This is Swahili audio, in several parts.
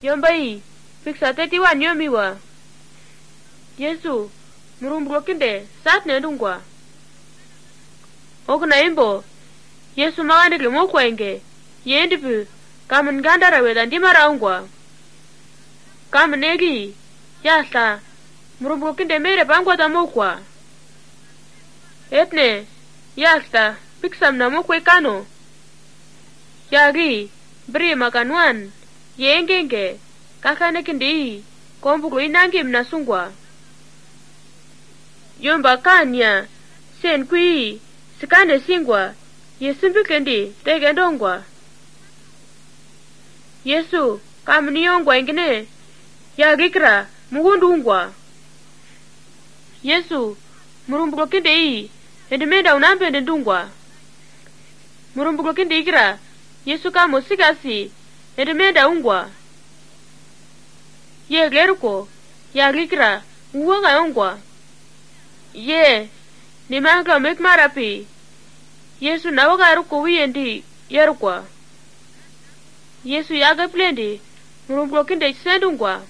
Yombai, fiksa tetiwan yomiwa. Yesu, murumbro kinde, sat ne dungwa. Okuna imbo, Yesu magandike mokwenge, yendipu, kamen gandara wedan dimara ungwa. Kamen egi, yasta, murumbro kinde mere bangwa ta mokwa. Etne, yasta, piksam na mokwe kano. Yagi, bri makanwan, yengenge, kakane kindi, kombuko inangim na sungwa. Yomba kanya, sen kui, sikane singwa, yesimbi kendi, tegendongwa. Yesu, kamniyongwa ingine, yagikra, mugundungwa. Yesu, murumbuko kinde ii, endimenda unampende ndungwa. Murumbuko kinde ikra, Yesu kamo sikasi, endimenda ungwa. Ye geruko, yagikra, uwanga ungwa. Ye, ni manga mek marapi. Yesu nawaga ruko wiyendi, yerukwa. Yesu yaga plendi, murumbuko kinde sendungwa.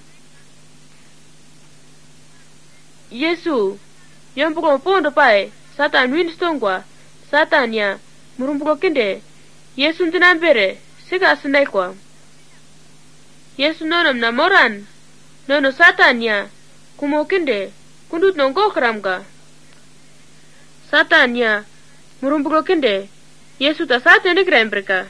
Yesu, yombuko mpondo pae, Satan winstongwa, Satan ya, murumbuko kinde, Yesu ntinambere, sika sinaikwa. Yesu nonom na moran, nono Satan ya, kumokinde, kundut nongokramga. Satan ya, murumbuko kinde, Yesu ta Satan ikrembrika.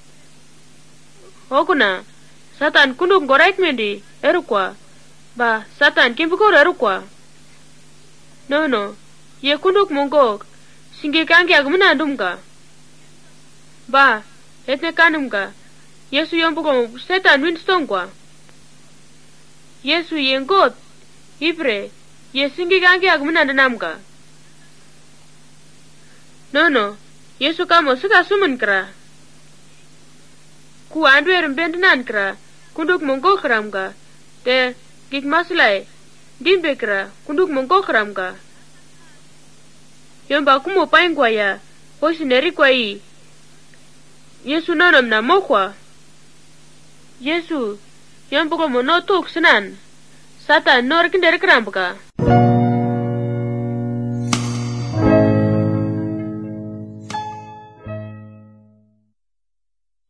Okuna, Satan kunduk ngoraik mendi, erukwa, ba Satan kimpukor erukwa. Nono, ye kunduk mongok, singi kangi agmunandumga. Ba, etne kanumga, Yesu yombuko Satan winstongwa. Yesu yengot, ibre, ye singi kangi agmunandamga. Nono, Yesu kamo suka sumunkra. Ku andwer mbendinankra, kunduk mongokramga, te gik maslay, dimbekra, kunduk mongokramga. Yomba kumo paingwa ya, poisineri kwa ii. Yesu nonom na mokwa. Yesu, yombuko monotuk sinan, Satan nor kinderikramga.